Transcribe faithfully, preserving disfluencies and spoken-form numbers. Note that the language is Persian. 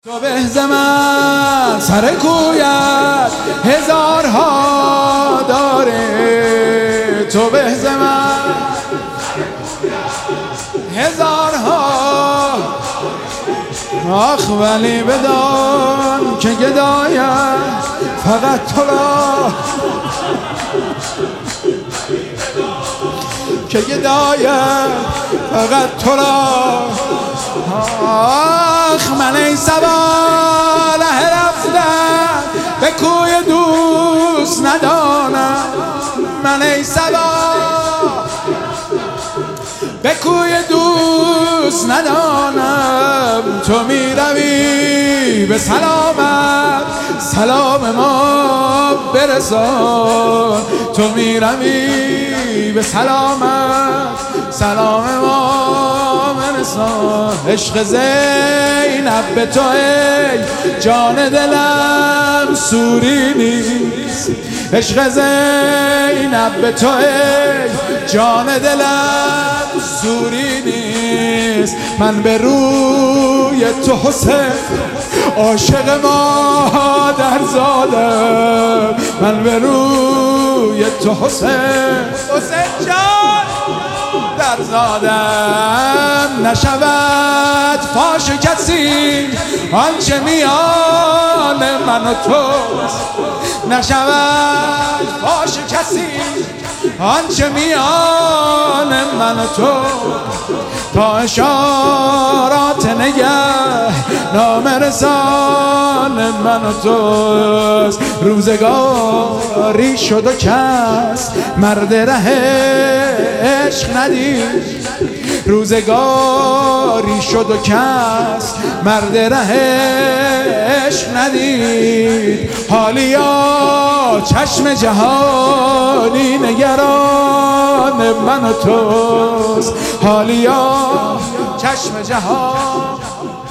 تو به من سر کویت هزارها داره، تو به من هزارها، آخ ولی بدان که گدایت فقط تو را، که گدایت فقط تو را. آخ من ای سواله رفتم به کوی دوست ندانم، من ای سوال به کوی دوست ندانم. تو می روی به سلامت سلام ما برسان، تو می روی به سلامت سلام ما برسان. عشق زینب به تو ای جان دلم سوری نیست، عشق زینب به تو ای جان دلم سوری نیست. من به روی تو حسین عاشق مادر زادم، من به روی تو حسین حسین جان در زادم. نشود فاش کسی آنچه میان من و توست، نشود فاش کسی آنچه میان من و تو. تا اشارات نگه نامرسان من و توست. روزگاری شد و کس مرد ره عشق ندید، روزگاری شد و کس مرد ره عشق ندید. حالیا چشم جهانی نگران من و توست، حالیا چشم جهان